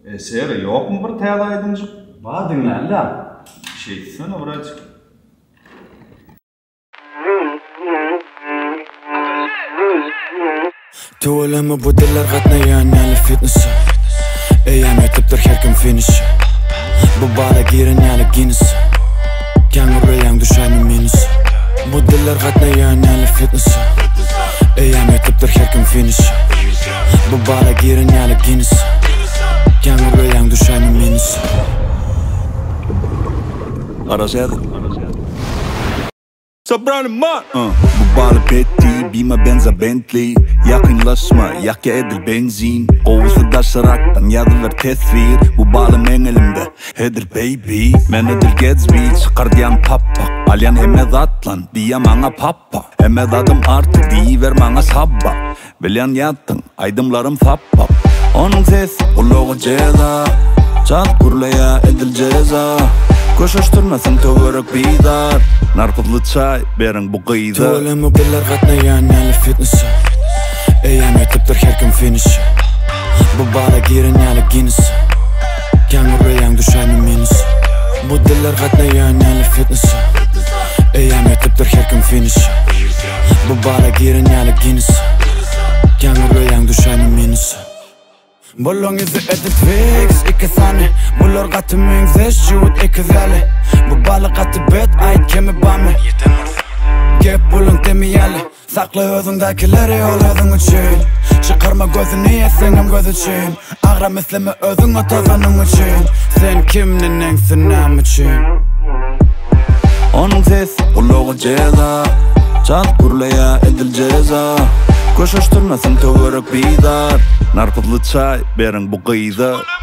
Seri yok mu bir teyze aydınca? Var dinle lan. Şeysene birazcık. Tuğlama bu diller qatnayan ali fitness. Eyyam etiptir her kim finish. Bu bala girin ali Guinness. Kanguru düşaymi minus. Bu diller qatnayan ali fitness. Eyyam etiptir her kim finish. Bu bala girin ali Guinness. Kanguru düşaymi minus. Arased Soprano man Bu balı Betty Bima benza Bentley Yakınlaşma Yakya edil benzin Oğuzlu daşaraktan yadılar tesvir Bu balım en elimde Hedir baby Men edil Gatsby Çıkardiyam pappa Alyan hemed atlan Diyem ana pappa Hemed adım artık Diyiver mana sabba Bilyan yattın Aydımlarım fappa Onun sesi Uluğu ceza Çal kurlaya edil ceza Koşuşturmasın tövörük bidar Narpıdlı çay berin bu kıyda Tuğlama biller qatnayan ali fitness. Eyyam etiptir her kim finish. Bu bala girin ali Guinness. Kanguru düşaymi minus. Bu diller qatnayan ali fitness. Eyyam etiptir her kim finish. Bu bala girin ali Guinness. Kanguru düşaymi minus. Bolong izi edit fix, iki sani Bulor qatı mingzish, şuut iki zali Bu balı qatı bet, ait kemi bami Gep bulun demeyali Sakla özündakileri ol özün üçün Çıkarma gözünü yesenem göz üçün Ağra mislimi özün o tozanın üçün Sen kimnin ensin nam üçün Onun sesi uluğu ceza Çal kurlaya edil ceza Koşuşturmasın tövörük bidar Narpıdlı çay berin bu kıyda